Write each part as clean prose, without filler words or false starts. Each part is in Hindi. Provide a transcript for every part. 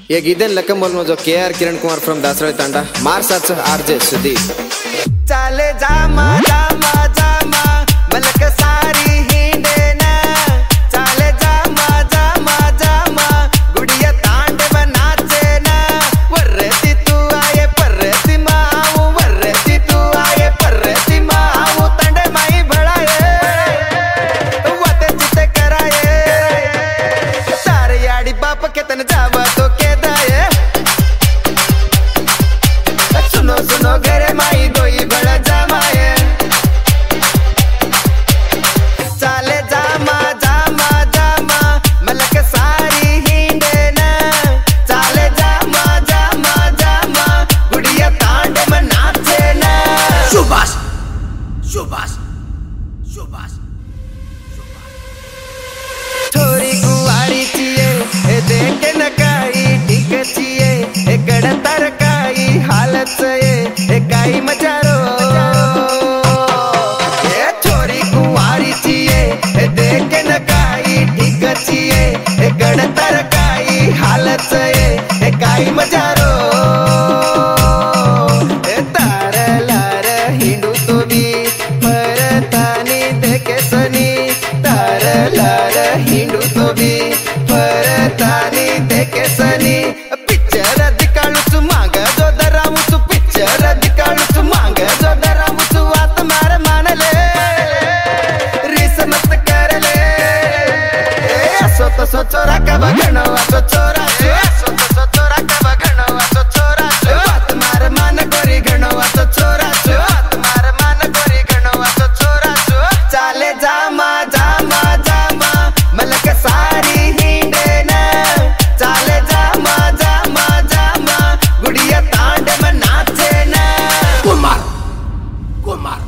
ये गीदन लकम बोल जो KR किरण कुमार फ्रॉम दासरळी तांडा मार साथ RJ सुदीप चाले जामा जामा जामा मलक सारी हिंडे ना चाले जामा जामा जामा गुड़िया तांडे बनाचे ना वर्रती तू आये पर्रती माऊ वर्रती तू आये पर्रती माऊ तांडे माई भळाये वते चिते कराये सारे याडी बाप के तन जावा तो के दाये सुनो सुनो घरे माई दोई बड़ा जामाये चाले जामा जामा जामा मलक सारी हिंडे ना चाले जामा जामा जामा गुड़िया तांडे में नाचे ना सुभाष सुभाष सुभाष थोड़ी कुवारी चिए ए देखे न काई ठीक चिए ए गड़ तरकाई हालत से ए काई मजारो ए थोड़ी कुवारी चिए ए देखे न काई ठीक चिए ए गड़ तरकाई हालत से ए काई मजारो ए तार लार हिंडू तो भी परतानी देखे सनी तार लार हिंडू तो भी परतानी देखे सनी पिक्चर दिकाळूचु मांग जो दरावुचु पिक्चर दिकाळूचु मांग जो दरावुचु वात मार मानले रीस मत करले असो तसो चोरा का बघणो असो चोरा असो तसो चोरा का बघणो असो चोरा वात मार मान गोरी घणो असो चोरा वात मार मान गोरी घणो असो चोरा चाले जामा जामा जामा मलक सारी हिंडे ना चाले जामा जामा जामा गुड़िया तांडे में नाचे ना कुमार कुमार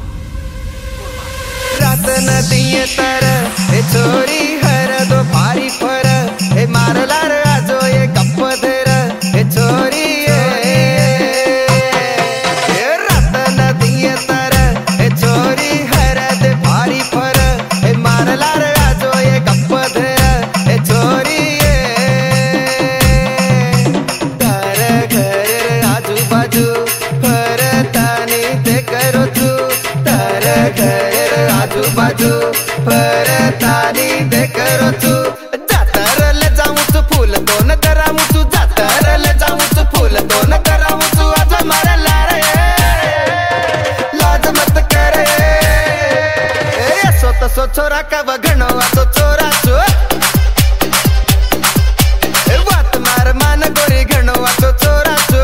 रात नदिये तर ए छोरी हर दो भारी फर ए मारलार आजो ये गप्प धर ए छोरी ए रात नदिये तर ए छोरी हर दे भारी फर ए मारलार आजो ये गप्प धर ए छोरी तार घर आजू बाजू परतानी ते करो तू तार घर आजू बाजू परतानी ते करो तू जातर ले जाऊं तू फूल दोन कराऊं तू जातर ले जाऊं तू फूल दोन कराऊं तू आज मारा लारे लाज मत करे असो तसो छोरा का बघणो असो चोरा चो वात मार मान गोरी घणो असो चोरा चो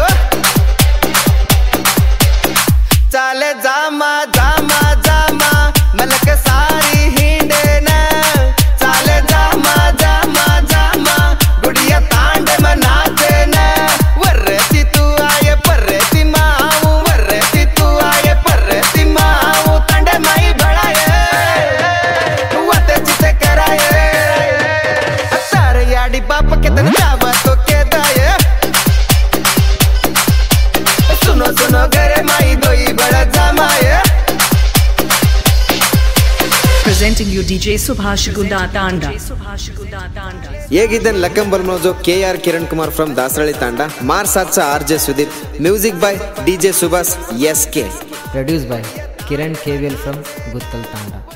चाले जामा जामा जामा मलक सारी हिंडे ना चाले जामा जामा जामा गुड़िया तांडे में नाचे ना वर्रती तू आये पर्रती माऊ वर्रती तू आये पर्रती माऊ तांडे माई भळाये वते चिते कराये सारे याडी बाप के तन जावा तो के दाये सुनो सुनो घरे माई दोई बड़ा जामाये Presenting you DJ Subhash Gunda Tanda. ये गीदन लकम बोल जो KR किरण कुमार फ्रॉम दासरळी तांडा मार साथ RJ Sudeep music by DJ Subhash SK produced by Kiran KVL from Guttal Tanda.